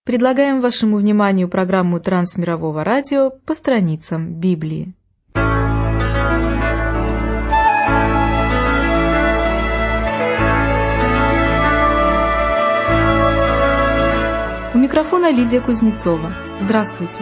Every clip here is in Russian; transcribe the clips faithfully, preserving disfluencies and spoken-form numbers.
Предлагаем вашему вниманию программу Трансмирового радио «По страницам Библии». У микрофона Лидия Кузнецова. Здравствуйте!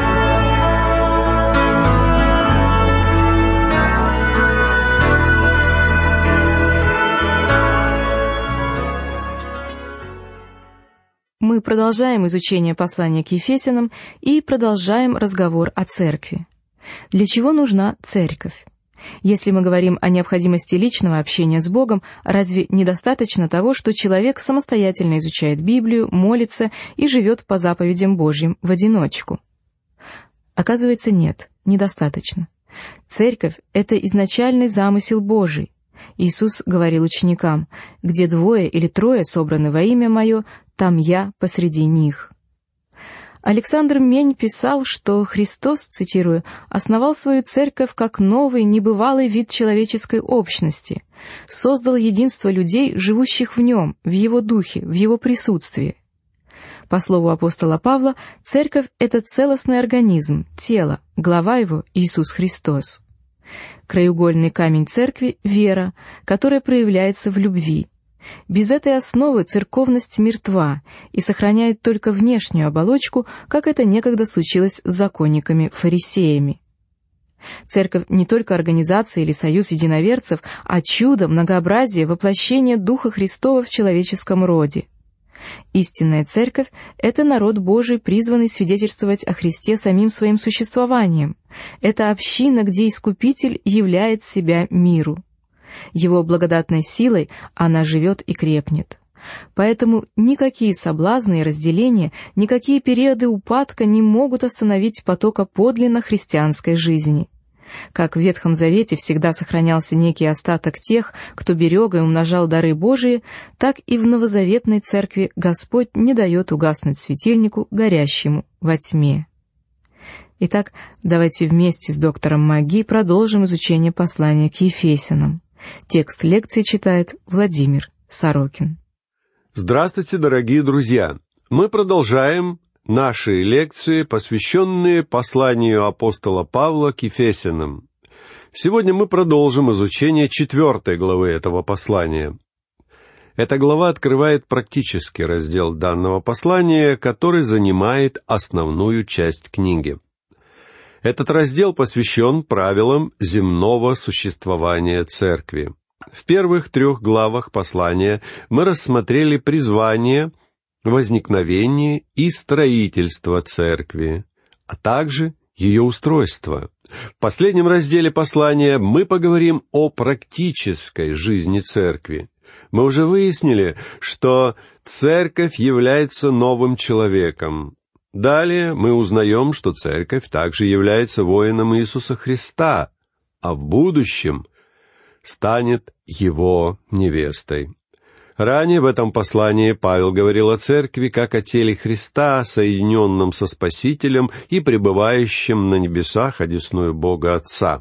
Мы продолжаем изучение послания к Ефесянам и продолжаем разговор о церкви. Для чего нужна церковь? Если мы говорим о необходимости личного общения с Богом, разве недостаточно того, что человек самостоятельно изучает Библию, молится и живет по заповедям Божьим в одиночку? Оказывается, нет, недостаточно. Церковь — это изначальный замысел Божий. Иисус говорил ученикам: «Где двое или трое собраны во имя Мое, там Я посреди них». Александр Мень писал, что Христос, цитирую, «основал свою церковь как новый, небывалый вид человеческой общности, создал единство людей, живущих в Нем, в Его духе, в Его присутствии». По слову апостола Павла, церковь — это целостный организм, тело, глава его — Иисус Христос. Краеугольный камень церкви — вера, которая проявляется в любви. Без этой основы церковность мертва и сохраняет только внешнюю оболочку, как это некогда случилось с законниками-фарисеями. Церковь не только организация или союз единоверцев, а чудо, многообразие, воплощение Духа Христова в человеческом роде. Истинная церковь — это народ Божий, призванный свидетельствовать о Христе самим своим существованием. Это община, где Искупитель являет себя миру. Его благодатной силой она живет и крепнет. Поэтому никакие соблазны и разделения, никакие периоды упадка не могут остановить потока подлинно христианской жизни. Как в Ветхом Завете всегда сохранялся некий остаток тех, кто берег и умножал дары Божии, так и в новозаветной церкви Господь не дает угаснуть светильнику, горящему во тьме. Итак, давайте вместе с доктором Маги продолжим изучение послания к Ефесянам. Текст лекции читает Владимир Сорокин. Здравствуйте, дорогие друзья! Мы продолжаем наши лекции, посвященные посланию апостола Павла к Ефесянам. Сегодня мы продолжим изучение четвертой главы этого послания. Эта глава открывает практический раздел данного послания, который занимает основную часть книги. Этот раздел посвящен правилам земного существования церкви. В первых трех главах послания мы рассмотрели призвание, возникновение и строительство церкви, а также ее устройство. В последнем разделе послания мы поговорим о практической жизни церкви. Мы уже выяснили, что церковь является новым человеком. Далее мы узнаем, что церковь также является воином Иисуса Христа, а в будущем станет Его невестой. Ранее в этом послании Павел говорил о церкви как о теле Христа, соединенном со Спасителем и пребывающем на небесах одесную Бога Отца.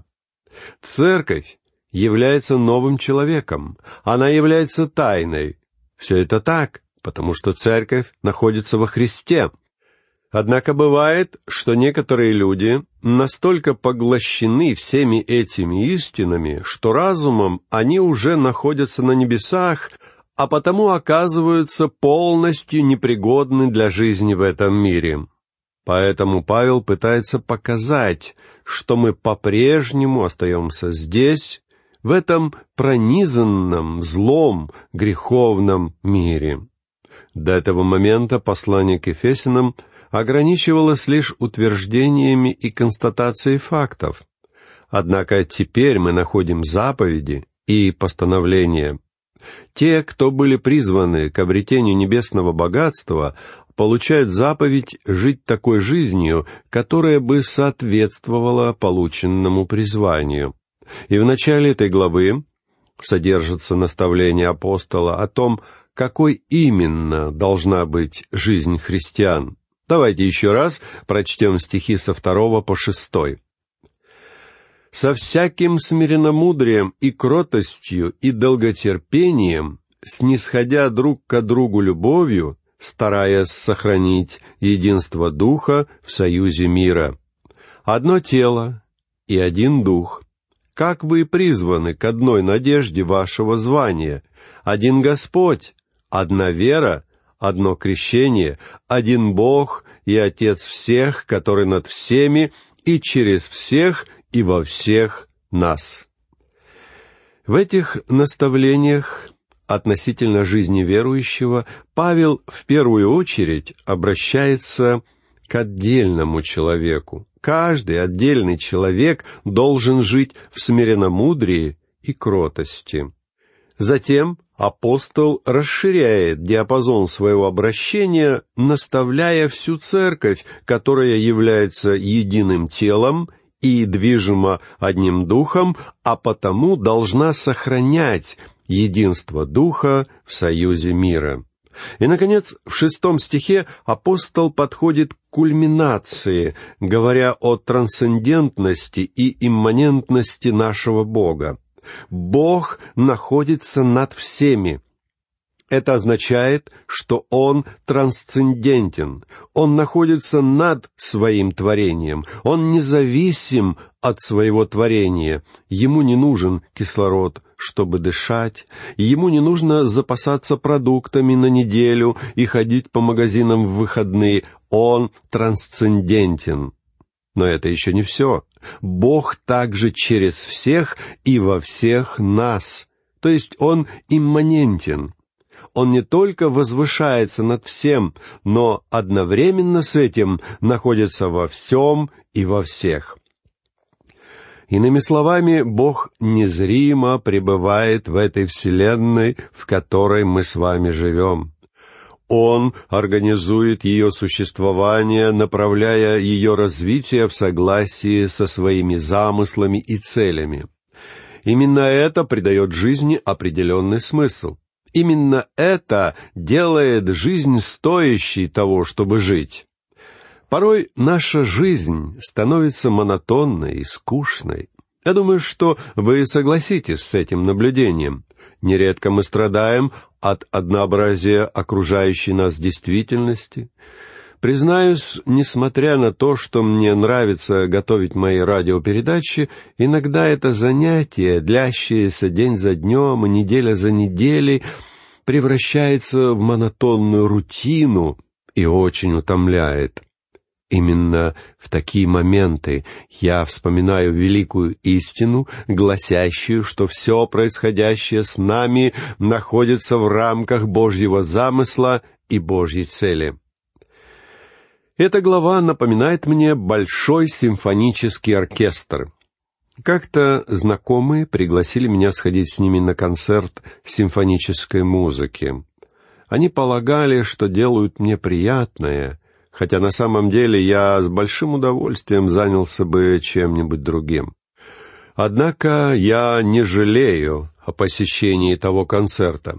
Церковь является новым человеком, она является тайной. Все это так, потому что церковь находится во Христе. Однако бывает, что некоторые люди настолько поглощены всеми этими истинами, что разумом они уже находятся на небесах, а потому оказываются полностью непригодны для жизни в этом мире. Поэтому Павел пытается показать, что мы по-прежнему остаемся здесь, в этом пронизанном злом, греховном мире. До этого момента послание к Ефесянам ограничивалось лишь утверждениями и констатацией фактов. Однако теперь мы находим заповеди и постановления. Те, кто были призваны к обретению небесного богатства, получают заповедь жить такой жизнью, которая бы соответствовала полученному призванию. И в начале этой главы содержится наставление апостола о том, какой именно должна быть жизнь христиан. Давайте еще раз прочтем стихи со второго по шестой. «Со всяким смиренномудрием и кротостью и долготерпением, снисходя друг к другу любовью, стараясь сохранить единство Духа в союзе мира. Одно тело и один Дух. Как вы призваны к одной надежде вашего звания? Один Господь, одна вера, одно крещение, один Бог и Отец всех, который над всеми и через всех и во всех нас. В этих наставлениях относительно жизни верующего Павел в первую очередь обращается к отдельному человеку. Каждый отдельный человек должен жить в смиренномудрии и кротости. Затем апостол расширяет диапазон своего обращения, наставляя всю церковь, которая является единым телом и движима одним духом, а потому должна сохранять единство Духа в союзе мира. И, наконец, в шестом стихе апостол подходит к кульминации, говоря о трансцендентности и имманентности нашего Бога. Бог находится над всеми. Это означает, что Он трансцендентен, Он находится над своим творением, Он независим от своего творения. Ему не нужен кислород, чтобы дышать, Ему не нужно запасаться продуктами на неделю и ходить по магазинам в выходные. Он трансцендентен. Но это еще не все. Бог также через всех и во всех нас. То есть Он имманентен. Он не только возвышается над всем, но одновременно с этим находится во всем и во всех. Иными словами, Бог незримо пребывает в этой вселенной, в которой мы с вами живем. Он организует ее существование, направляя ее развитие в согласии со своими замыслами и целями. Именно это придает жизни определенный смысл. Именно это делает жизнь стоящей того, чтобы жить. Порой наша жизнь становится монотонной и скучной. Я думаю, что вы согласитесь с этим наблюдением. Нередко мы страдаем от однообразия окружающей нас действительности. Признаюсь, несмотря на то, что мне нравится готовить мои радиопередачи, иногда это занятие, длящееся день за днем и неделя за неделей, превращается в монотонную рутину и очень утомляет. Именно в такие моменты я вспоминаю великую истину, гласящую, что все происходящее с нами находится в рамках Божьего замысла и Божьей цели. Эта глава напоминает мне большой симфонический оркестр. Как-то знакомые пригласили меня сходить с ними на концерт симфонической музыки. Они полагали, что делают мне приятное, хотя на самом деле я с большим удовольствием занялся бы чем-нибудь другим. Однако я не жалею о посещении того концерта.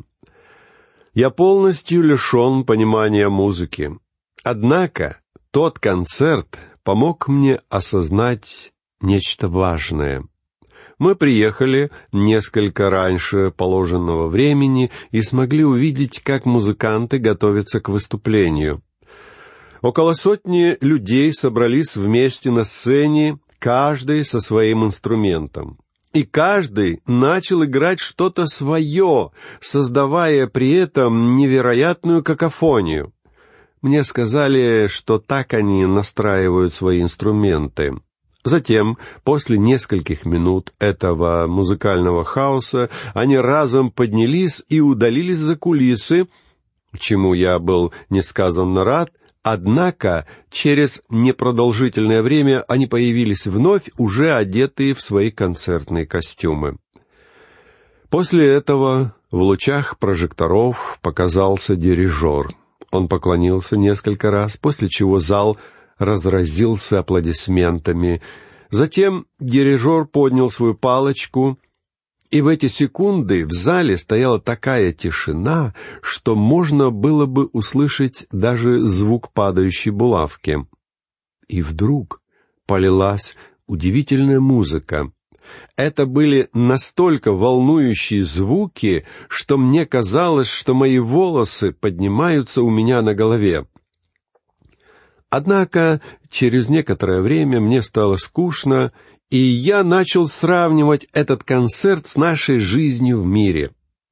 Я полностью лишен понимания музыки. Однако тот концерт помог мне осознать нечто важное. Мы приехали несколько раньше положенного времени и смогли увидеть, как музыканты готовятся к выступлению. Около сотни людей собрались вместе на сцене, каждый со своим инструментом. И каждый начал играть что-то свое, создавая при этом невероятную какофонию. Мне сказали, что так они настраивают свои инструменты. Затем, после нескольких минут этого музыкального хаоса, они разом поднялись и удалились за кулисы, чему я был несказанно рад. Однако через непродолжительное время они появились вновь, уже одетые в свои концертные костюмы. После этого в лучах прожекторов показался дирижер. Он поклонился несколько раз, после чего зал разразился аплодисментами. Затем дирижер поднял свою палочку, и в эти секунды в зале стояла такая тишина, что можно было бы услышать даже звук падающей булавки. И вдруг полилась удивительная музыка. Это были настолько волнующие звуки, что мне казалось, что мои волосы поднимаются у меня на голове. Однако через некоторое время мне стало скучно, и я начал сравнивать этот концерт с нашей жизнью в мире.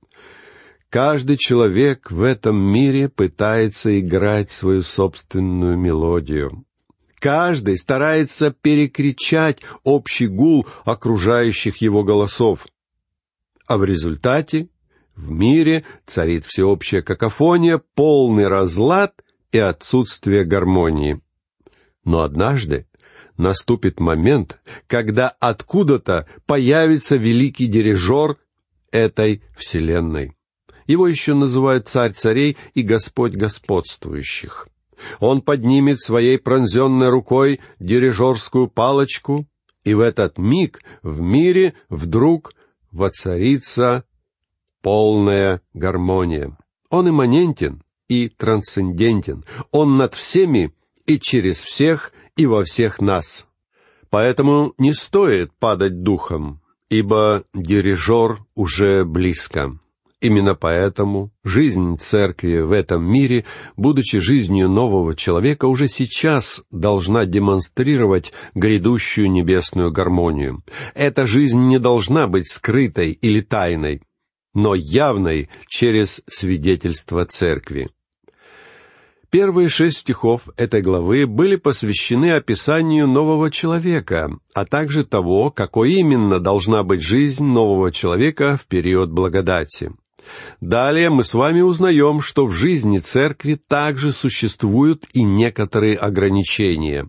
Каждый человек в этом мире пытается играть свою собственную мелодию. Каждый старается перекричать общий гул окружающих его голосов. А в результате в мире царит всеобщая какофония, полный разлад и отсутствие гармонии. Но однажды наступит момент, когда откуда-то появится великий дирижер этой вселенной. Его еще называют царь царей и Господь господствующих. Он поднимет своей пронзенной рукой дирижерскую палочку, и в этот миг в мире вдруг воцарится полная гармония. Он имманентен и трансцендентен. Он над всеми и через всех и во всех нас. Поэтому не стоит падать духом, ибо дирижер уже близко. Именно поэтому жизнь церкви в этом мире, будучи жизнью нового человека, уже сейчас должна демонстрировать грядущую небесную гармонию. Эта жизнь не должна быть скрытой или тайной, но явной через свидетельство церкви. Первые шесть стихов этой главы были посвящены описанию нового человека, а также того, какой именно должна быть жизнь нового человека в период благодати. Далее мы с вами узнаем, что в жизни церкви также существуют и некоторые ограничения.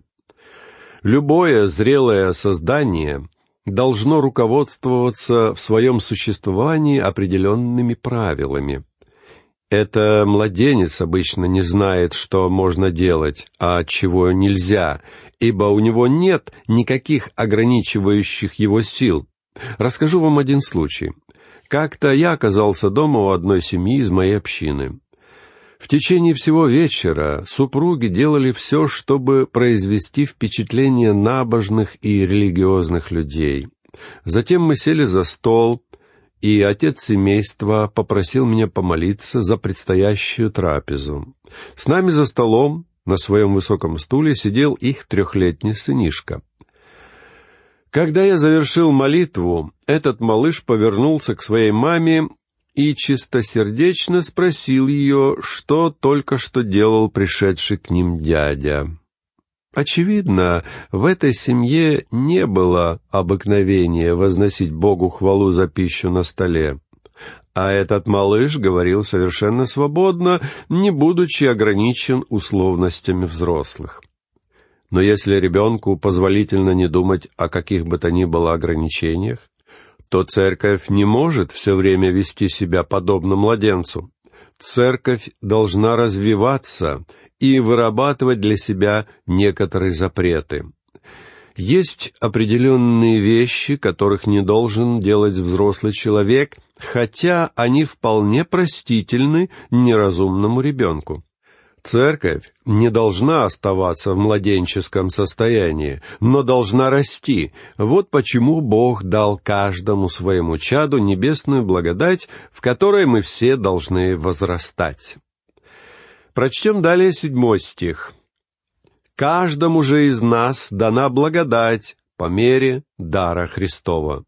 Любое зрелое создание должно руководствоваться в своем существовании определенными правилами. Это младенец обычно не знает, что можно делать, а чего нельзя, ибо у него нет никаких ограничивающих его сил. Расскажу вам один случай. Как-то я оказался дома у одной семьи из моей общины. В течение всего вечера супруги делали все, чтобы произвести впечатление набожных и религиозных людей. Затем мы сели за стол, и отец семейства попросил меня помолиться за предстоящую трапезу. С нами за столом, на своем высоком стуле, сидел их трехлетний сынишка. Когда я завершил молитву, этот малыш повернулся к своей маме и чистосердечно спросил ее, что только что делал пришедший к ним дядя. Очевидно, в этой семье не было обыкновения возносить Богу хвалу за пищу на столе. А этот малыш говорил совершенно свободно, не будучи ограничен условностями взрослых. Но если ребенку позволительно не думать о каких бы то ни было ограничениях, то церковь не может все время вести себя подобно младенцу. Церковь должна развиваться и вырабатывать для себя некоторые запреты. Есть определенные вещи, которых не должен делать взрослый человек, хотя они вполне простительны неразумному ребенку. Церковь не должна оставаться в младенческом состоянии, но должна расти. Вот почему Бог дал каждому своему чаду небесную благодать, в которой мы все должны возрастать. Прочтем далее седьмой стих. «Каждому же из нас дана благодать по мере дара Христова».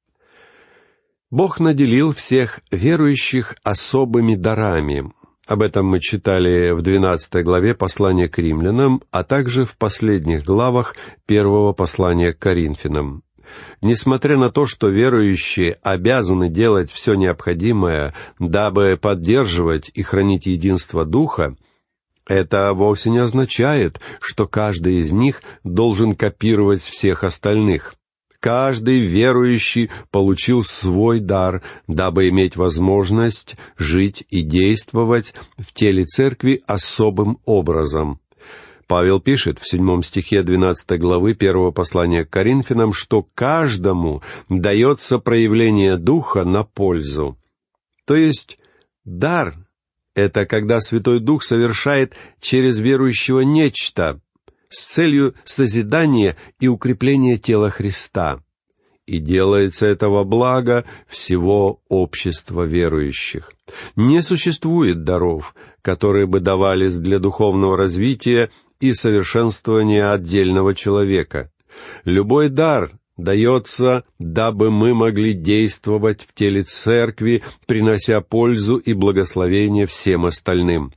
Бог наделил всех верующих особыми дарами. Об этом мы читали в двенадцатой главе послания к римлянам, а также в последних главах первого послания к Коринфянам. Несмотря на то, что верующие обязаны делать все необходимое, дабы поддерживать и хранить единство Духа, это вовсе не означает, что каждый из них должен копировать всех остальных. Каждый верующий получил свой дар, дабы иметь возможность жить и действовать в теле церкви особым образом. Павел пишет в седьмом стихе двенадцатой главы первого послания к Коринфянам, что каждому дается проявление Духа на пользу. То есть дар — это когда Святой Дух совершает через верующего нечто с целью созидания и укрепления тела Христа. И делается это во благо всего общества верующих. Не существует даров, которые бы давались для духовного развития и совершенствования отдельного человека. Любой дар дается, дабы мы могли действовать в теле церкви, принося пользу и благословение всем остальным.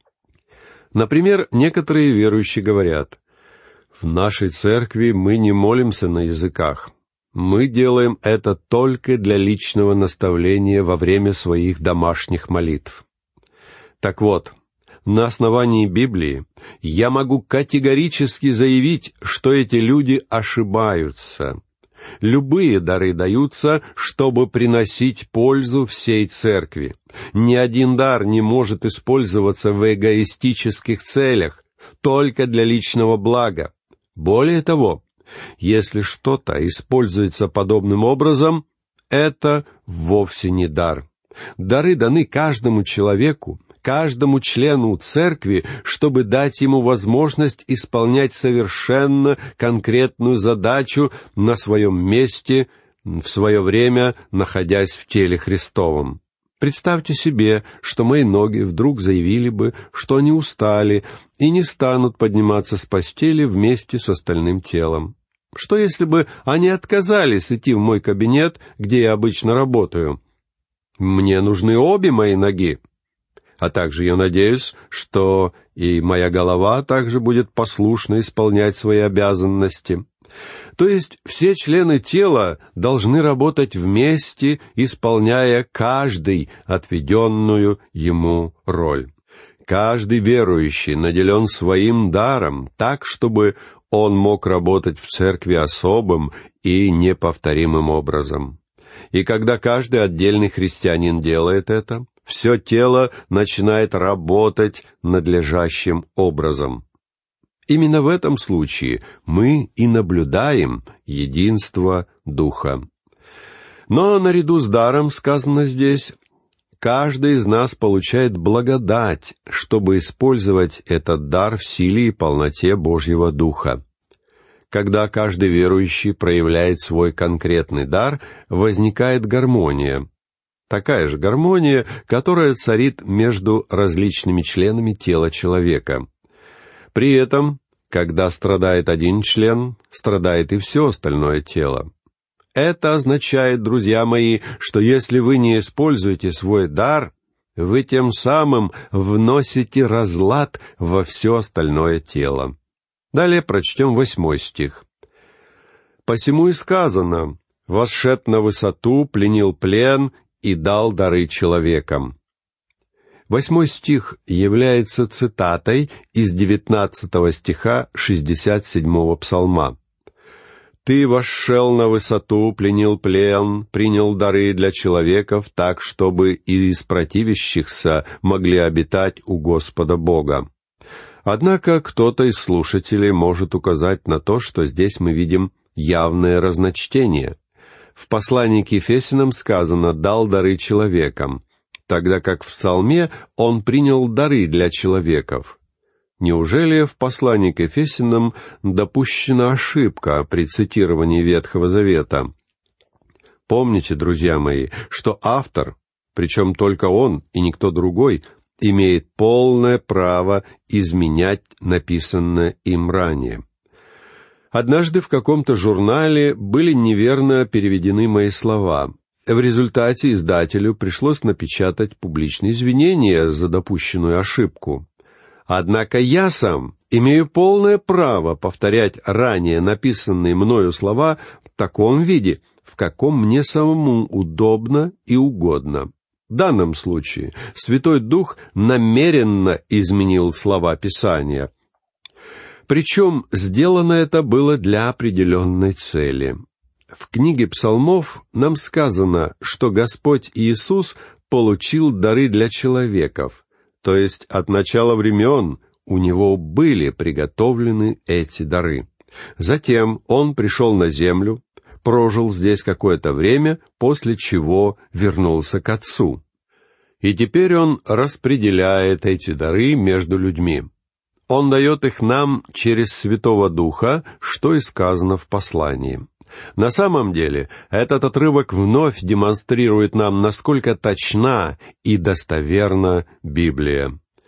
Например, некоторые верующие говорят: «В нашей церкви мы не молимся на языках. Мы делаем это только для личного наставления во время своих домашних молитв». Так вот, на основании Библии я могу категорически заявить, что эти люди ошибаются. Любые дары даются, чтобы приносить пользу всей церкви. Ни один дар не может использоваться в эгоистических целях, только для личного блага. Более того, если что-то используется подобным образом, это вовсе не дар. Дары даны каждому человеку, каждому члену церкви, чтобы дать ему возможность исполнять совершенно конкретную задачу на своем месте, в свое время находясь в теле Христовом. Представьте себе, что мои ноги вдруг заявили бы, что они устали и не станут подниматься с постели вместе с остальным телом. Что если бы они отказались идти в мой кабинет, где я обычно работаю? Мне нужны обе мои ноги. А также я надеюсь, что и моя голова также будет послушно исполнять свои обязанности. То есть все члены тела должны работать вместе, исполняя каждый отведенную ему роль. Каждый верующий наделен своим даром так, чтобы он мог работать в церкви особым и неповторимым образом. И когда каждый отдельный христианин делает это, все тело начинает работать надлежащим образом. Именно в этом случае мы и наблюдаем единство Духа. Но наряду с даром, сказано здесь, каждый из нас получает благодать, чтобы использовать этот дар в силе и полноте Божьего Духа. Когда каждый верующий проявляет свой конкретный дар, возникает гармония. Такая же гармония, которая царит между различными членами тела человека. При этом, когда страдает один член, страдает и все остальное тело. Это означает, друзья мои, что если вы не используете свой дар, вы тем самым вносите разлад во все остальное тело. Далее прочтем восьмой стих. «Посему и сказано: восшед на высоту, пленил плен и дал дары человекам». Восьмой стих является цитатой из девятнадцатого стиха шестьдесят седьмого псалма. «Ты восшел на высоту, пленил плен, принял дары для человеков, так, чтобы и из противящихся могли обитать у Господа Бога». Однако кто-то из слушателей может указать на то, что здесь мы видим явное разночтение. В послании к Ефесянам сказано «дал дары человекам», тогда как в Псалме он принял дары для человеков. Неужели в послании к Ефесянам допущена ошибка при цитировании Ветхого Завета? Помните, друзья мои, что автор, причем только он и никто другой, имеет полное право изменять написанное им ранее. Однажды в каком-то журнале были неверно переведены мои слова. В результате издателю пришлось напечатать публичные извинения за допущенную ошибку. Однако я сам имею полное право повторять ранее написанные мною слова в таком виде, в каком мне самому удобно и угодно. В данном случае Святой Дух намеренно изменил слова Писания. Причем сделано это было для определенной цели. В книге Псалмов нам сказано, что Господь Иисус получил дары для человеков, то есть от начала времен у Него были приготовлены эти дары. Затем Он пришел на землю, прожил здесь какое-то время, после чего вернулся к Отцу. И теперь Он распределяет эти дары между людьми. Он дает их нам через Святого Духа, что и сказано в послании. На самом деле, этот отрывок вновь демонстрирует нам, насколько точна и достоверна Библия.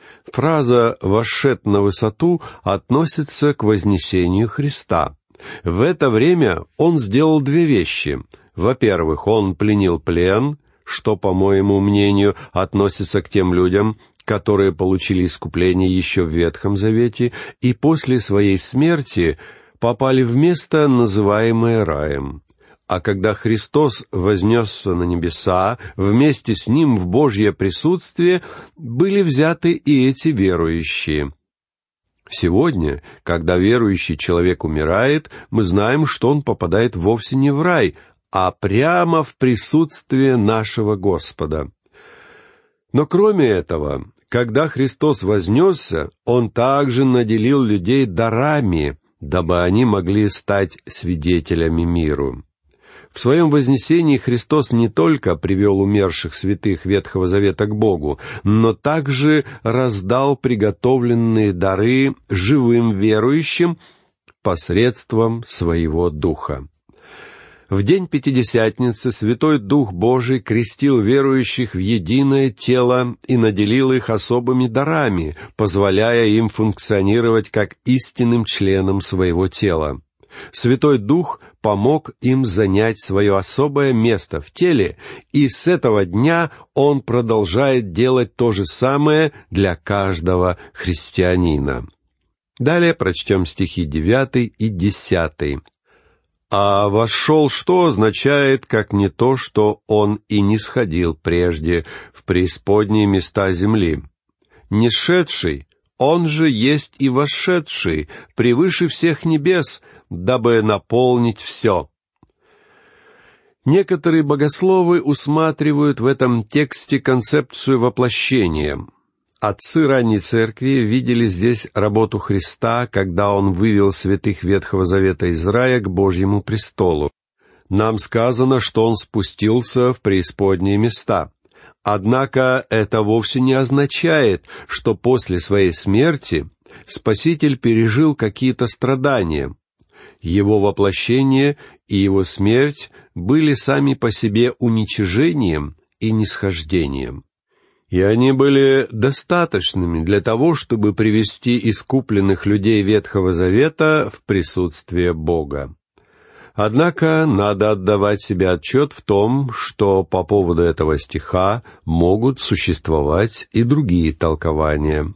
Фраза «вошед на высоту» относится к вознесению Христа. В это время Он сделал две вещи. Во-первых, Он пленил плен, что, по моему мнению, относится к тем людям, которые получили искупление еще в Ветхом Завете и после своей смерти попали в место, называемое раем. А когда Христос вознесся на небеса, вместе с Ним в Божье присутствие были взяты и эти верующие. Сегодня, когда верующий человек умирает, мы знаем, что он попадает вовсе не в рай, а прямо в присутствие нашего Господа. Но кроме этого, когда Христос вознесся, Он также наделил людей дарами, дабы они могли стать свидетелями миру. В своем вознесении Христос не только привел умерших святых Ветхого Завета к Богу, но также раздал приготовленные дары живым верующим посредством Своего Духа. В день Пятидесятницы Святой Дух Божий крестил верующих в единое тело и наделил их особыми дарами, позволяя им функционировать как истинным членам своего тела. Святой Дух помог им занять свое особое место в теле, и с этого дня Он продолжает делать то же самое для каждого христианина. Далее прочтем стихи девятый и десятый. «А вошел, что означает, как не то, что Он и не сходил прежде в преисподние места земли. Не сшедший, Он же есть и вошедший превыше всех небес, дабы наполнить все». Некоторые богословы усматривают в этом тексте концепцию воплощения. Отцы ранней церкви видели здесь работу Христа, когда Он вывел святых Ветхого Завета из рая к Божьему престолу. Нам сказано, что Он спустился в преисподние места. Однако это вовсе не означает, что после своей смерти Спаситель пережил какие-то страдания. Его воплощение и Его смерть были сами по себе уничижением и нисхождением. И они были достаточными для того, чтобы привести искупленных людей Ветхого Завета в присутствие Бога. Однако надо отдавать себе отчет в том, что по поводу этого стиха могут существовать и другие толкования.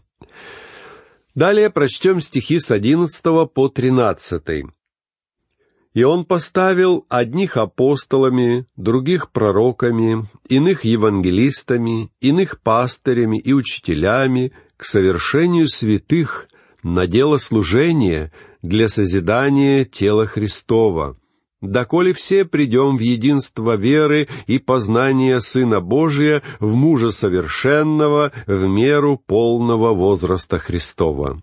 Далее прочтем стихи с одиннадцатого по тринадцатый. «И Он поставил одних апостолами, других пророками, иных евангелистами, иных пастырями и учителями к совершению святых на дело служения для созидания тела Христова, доколе все придем в единство веры и познания Сына Божия, в мужа совершенного, в меру полного возраста Христова».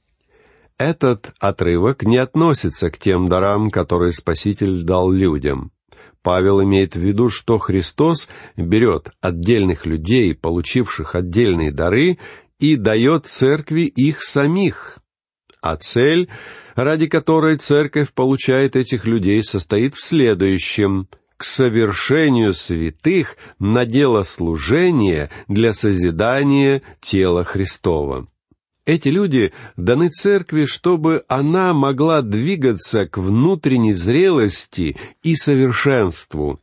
Этот отрывок не относится к тем дарам, которые Спаситель дал людям. Павел имеет в виду, что Христос берет отдельных людей, получивших отдельные дары, и дает церкви их самих. А цель, ради которой церковь получает этих людей, состоит в следующем: к совершению святых на дело служения для созидания тела Христова. Эти люди даны церкви, чтобы она могла двигаться к внутренней зрелости и совершенству.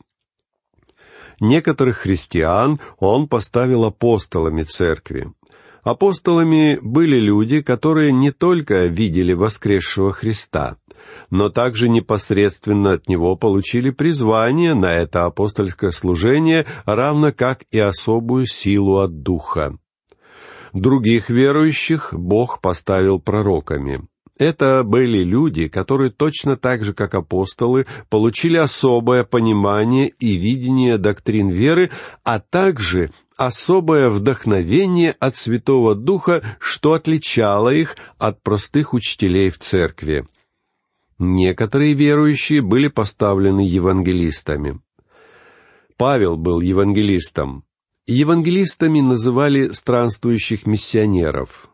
Некоторых христиан Он поставил апостолами церкви. Апостолами были люди, которые не только видели воскресшего Христа, но также непосредственно от Него получили призвание на это апостольское служение, равно как и особую силу от Духа. Других верующих Бог поставил пророками. Это были люди, которые точно так же, как апостолы, получили особое понимание и видение доктрин веры, а также особое вдохновение от Святого Духа, что отличало их от простых учителей в церкви. Некоторые верующие были поставлены евангелистами. Павел был евангелистом. Евангелистами называли странствующих миссионеров.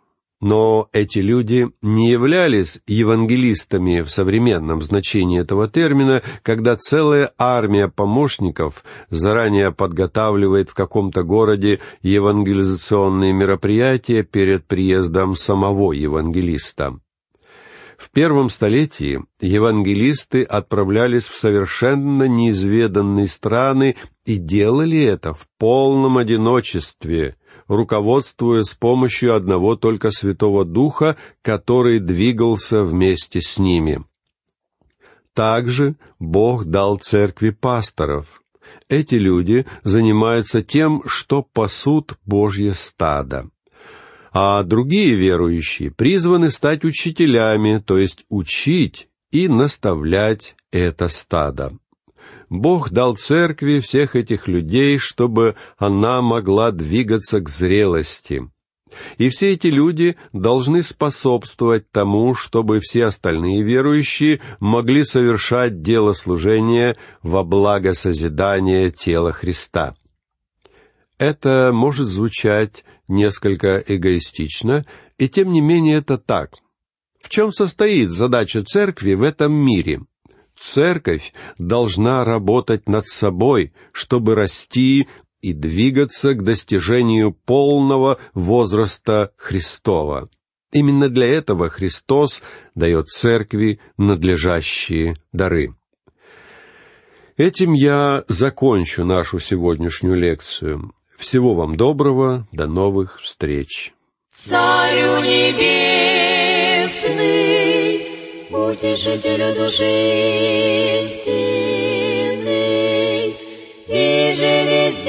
Но эти люди не являлись евангелистами в современном значении этого термина, когда целая армия помощников заранее подготавливает в каком-то городе евангелизационные мероприятия перед приездом самого евангелиста. В первом столетии евангелисты отправлялись в совершенно неизведанные страны и делали это в полном одиночестве, руководствуясь с помощью одного только Святого Духа, который двигался вместе с ними. Также Бог дал церкви пасторов. Эти люди занимаются тем, что пасут Божье стадо. А другие верующие призваны стать учителями, то есть учить и наставлять это стадо. Бог дал церкви всех этих людей, чтобы она могла двигаться к зрелости. И все эти люди должны способствовать тому, чтобы все остальные верующие могли совершать дело служения во благо созидания тела Христа. Это может звучать несколько эгоистично, и тем не менее это так. В чем состоит задача церкви в этом мире? Церковь должна работать над собой, чтобы расти и двигаться к достижению полного возраста Христова. Именно для этого Христос дает церкви надлежащие дары. Этим я закончу нашу сегодняшнюю лекцию. Всего вам доброго, до новых встреч. Царю небесный, утешителю души истинный, и же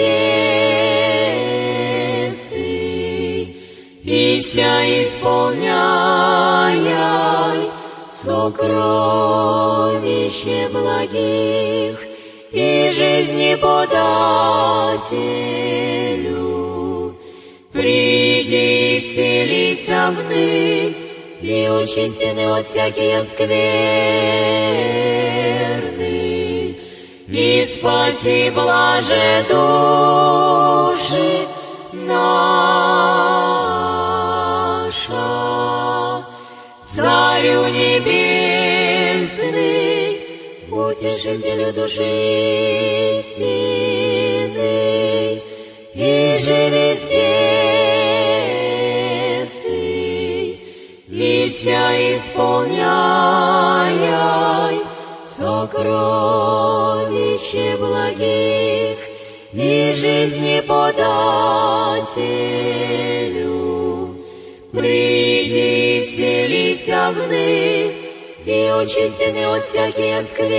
везде сы, и вся исполняй сокровище благих, и жизни подателю, приди, вселися вны, и очистены от всякие скверны, и спаси блаже души наша. Царю небесный, утешителю души истинный, и же везде сы, и вся исполняй сокровище благих, и жизни подателю, приди, вселися вны, и очистены от всякие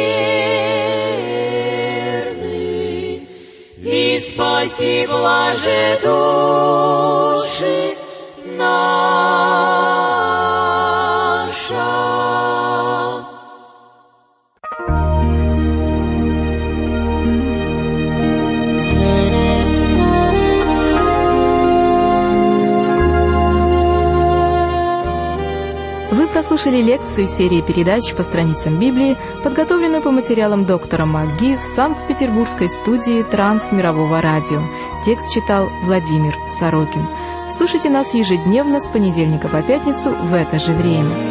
скверны, и спаси блаже души наша. Вы прослушали лекцию серии передач по страницам Библии, подготовленную по материалам доктора МакГи в Санкт-Петербургской студии Трансмирового радио. Текст читал Владимир Сорокин. Слушайте нас ежедневно с понедельника по пятницу в это же время.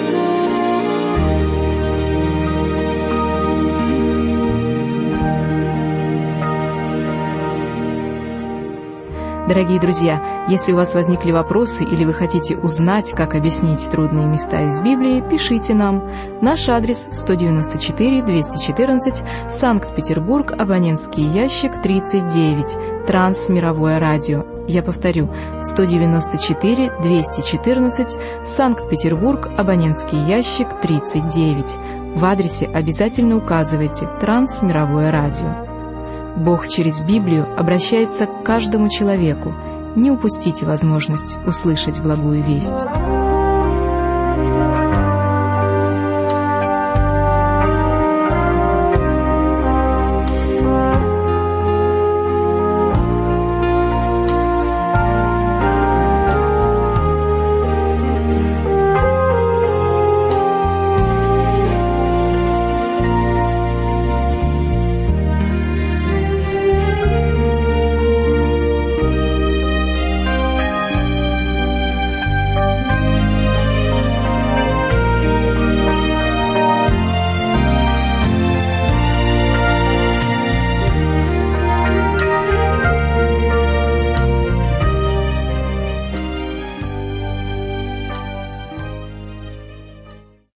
Дорогие друзья, если у вас возникли вопросы или вы хотите узнать, как объяснить трудные места из Библии, пишите нам. Наш адрес сто девяносто четыре двести четырнадцать, Санкт-Петербург, абонентский ящик тридцать девять, Трансмировое радио. Я повторю, сто девяносто четыре двести четырнадцать, Санкт-Петербург, абонентский ящик тридцать девять. В адресе обязательно указывайте «Трансмировое радио». Бог через Библию обращается к каждому человеку. Не упустите возможность услышать благую весть.